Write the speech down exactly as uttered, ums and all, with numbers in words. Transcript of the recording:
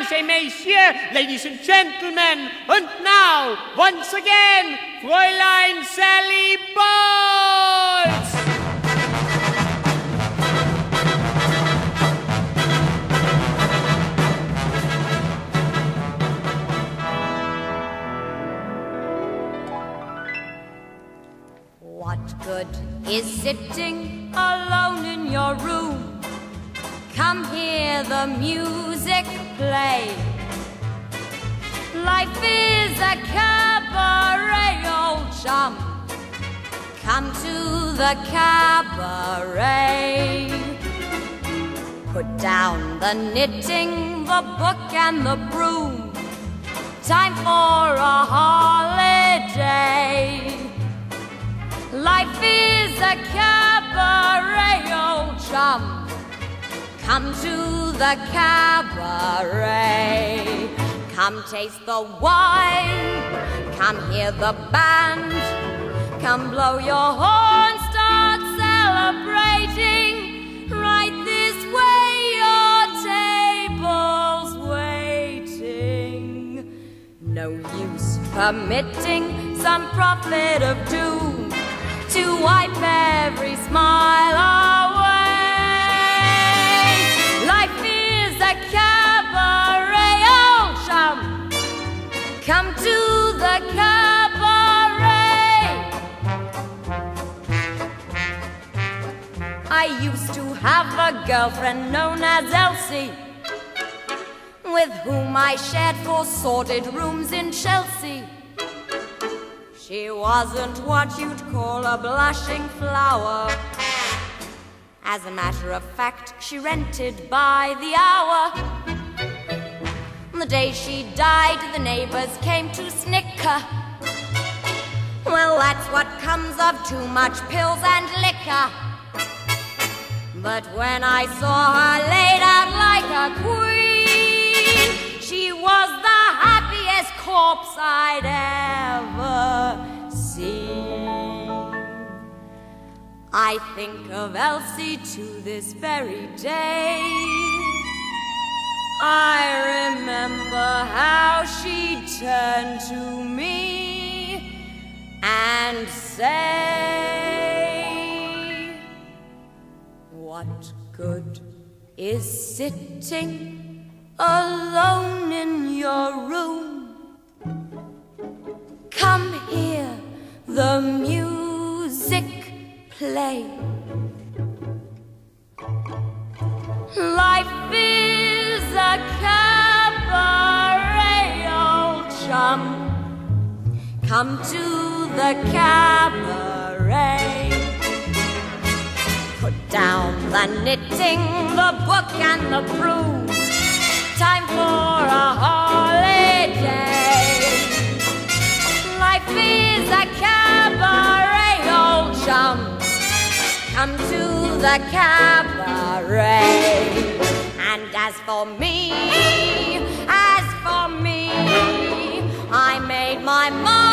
mesdames et messieurs, ladies and gentlemen, and now, once again, Fräulein Sally Bowles! What good is sitting alone in your room? Come hear the music play. Life is a cabaret, old chum. Come to the cabaret. Put down the knitting, the book and the broom. Time for a holiday. Life is a cabaret, old chum. Come to the cabaret. Come taste the wine. Come hear the band. Come blow your horn, start celebrating. Right this way, your table's waiting. No use permitting some prophet of doom to wipe every smile away. Life is a cabaret, old chum. Come to the cabaret. I used to have a girlfriend known as Elsie, with whom I shared four sordid rooms in Chelsea. She wasn't what you'd call a blushing flower. As a matter of fact, she rented by the hour. The day she died, the neighbors came to snicker. Well, that's what comes of too much pills and liquor. But when I saw her laid out like a queen, she was the happiest corpse I'd ever seen. I think of Elsie to this very day. I remember how she turned to me and say, what good is sitting alone in your room? Come hear the music play. Life is a cabaret, old chum. Come to the cabaret. Put down the knitting, the book and the broom. Time for a holiday. Life is a cabaret, old chum. Come to the cabaret. And as for me, as for me, I made my mind.